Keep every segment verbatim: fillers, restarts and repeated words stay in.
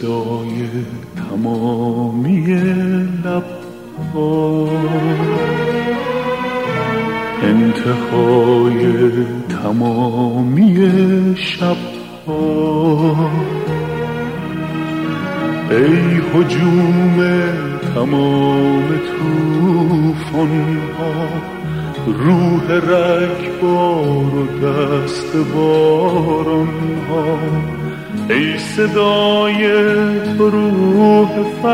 صدای تمامی لب‌ها، انتهای تمامی شب‌ها، ای هجوم تمام طوفان‌ها، روح رگبار و دست باران‌ها، ای صدای تو روح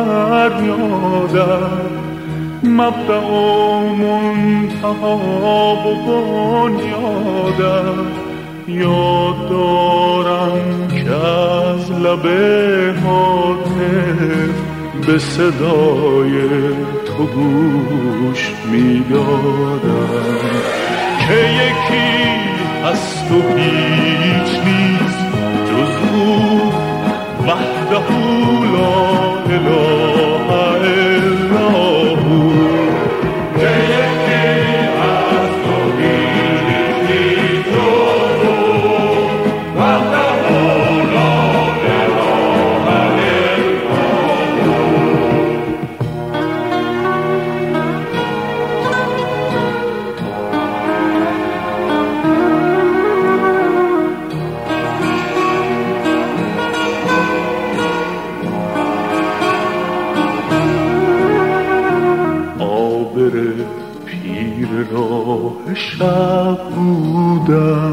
فریادت، مبدأ و منتها و بنیادت. یاد دارم که از لب هاتف به صدای تو گوش میدادم که یکی هست و هیچ نیست جز او، وحده لا اله الا هو. که یکی هست و هیچ نیست جز او، وحده لا اله الا هو. پیر راه شب بودم،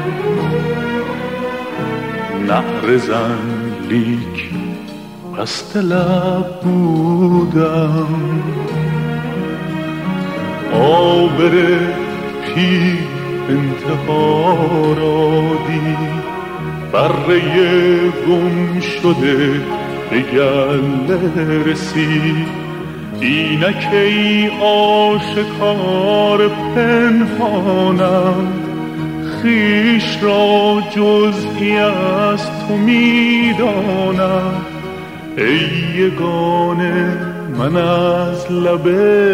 نعره زن لیک پست لب بودم. عابر پیر انتها را دید، بره گم شده به گله رسید. اینک ای آشکار پنهانم، خویش را جزئی از تو میدانم. ای یگانه من از لب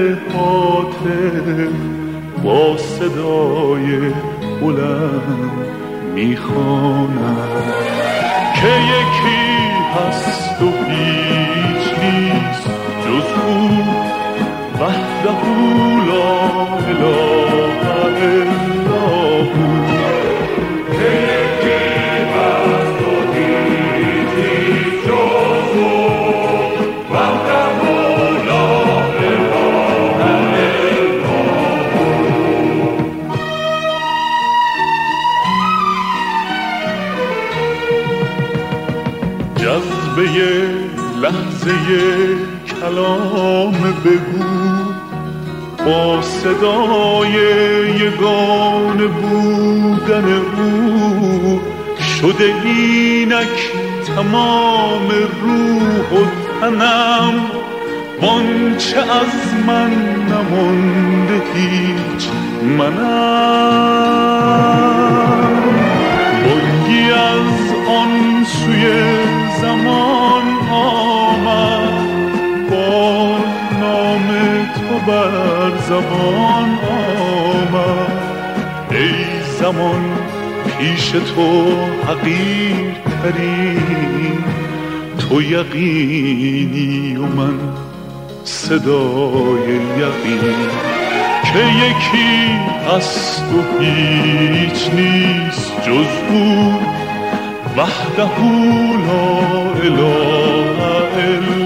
هاتف با صدای بلند میخوانم که یکی هست و هیچ نیست جز او، وحده لا اله الا هو. که یکی هست و هیچ نیست جز او، وحده لا اله الا هو. جذبه لحظه کلام بگو، با صدای یگانه بودن او شده اینک تمام روح و تنم. وانچه از من نمانده هیچ منم. بانگی از آن سوی زمان آمد، با نام تو بر زبان آمد. ای زمان پیش تو حقیر ترین، تو یقینی و من صدای یقین. که یکی هست و هیچ نیست جز او، وحده لا اله الا